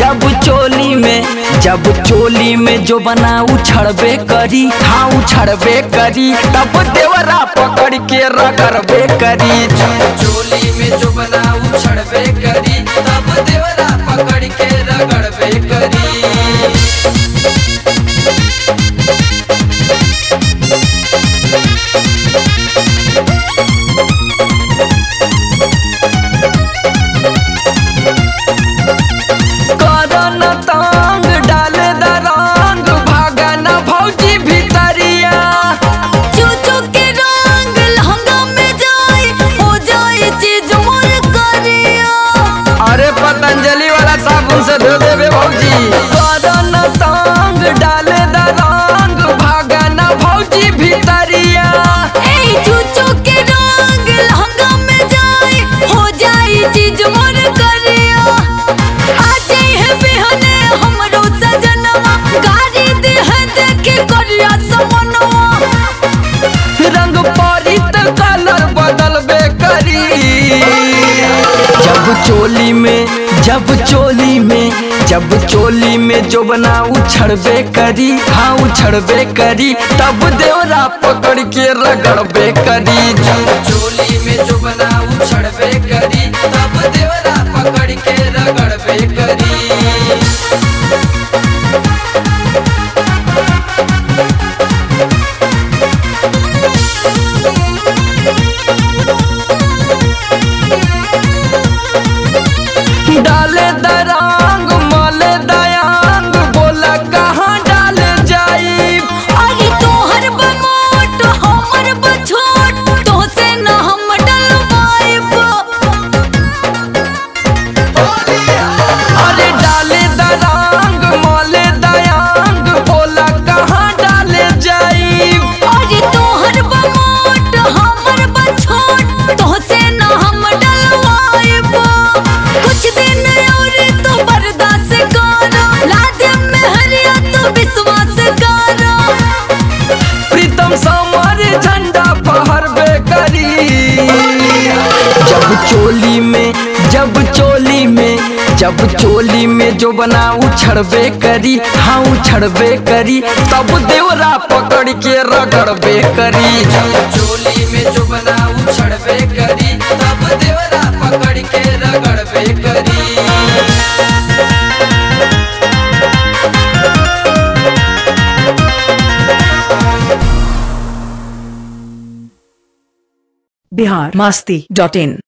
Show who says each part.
Speaker 1: जब चोली में जो बना उछड़बे करी, हाँ उछड़बे करी, तब देवरा पकड़ के रगड़बे करी।
Speaker 2: चोली में जो बना उछड़बे करी, तब देवरा पकड़ के रगड़बे करी।
Speaker 1: पतंजलि वाला साबुन से धो देबे भौजी। करन तांग डाले द रंग, भागा ना भौजी भितरिया।
Speaker 3: चूचू के रंग लहंगा में जाए, हो जाए चीज मोर करिया। आज है बिहने हमरो सजनवा, गाड़ी दे है देखे करिया समनवा।
Speaker 1: रंग परी त कलर बदलबे करी। जब चोली में जो बना उछड़बे करी, हाँ उछड़बे करी, तब देवरा पकड़ के रगड़बे करी।
Speaker 2: चोली में जो बना उछड़बे करी, तब देवरा पकड़ के रगड़बे करी।
Speaker 1: डाले दरंग मले दयांग, बोला कहाँ डाले जाई।
Speaker 3: अरे तोहर बमोट हमर बछोट, तो से न हम डलवाइब।
Speaker 1: अरे डाले दरंग मले दयांग, बोला कहाँ डाले जाई।
Speaker 3: अरे तोहर बमोट हमर बछोट, तो से न हम डलवाइब। कुछ दिन और तो बर्दाश्त करो, लादे में हरिया तो विश्वास करो।
Speaker 1: प्रीतम समर झंडा फहरबे करी। जब चोली में जो बना उछड़बे करी, हाँ उछड़बे करी, तब देवरा पकड़ के रगड़बे करी।
Speaker 2: चोली में जो बना उछड़बे करी, तब देवरा पकड़ के रगड़बे करी।
Speaker 4: बिहार मस्ती.in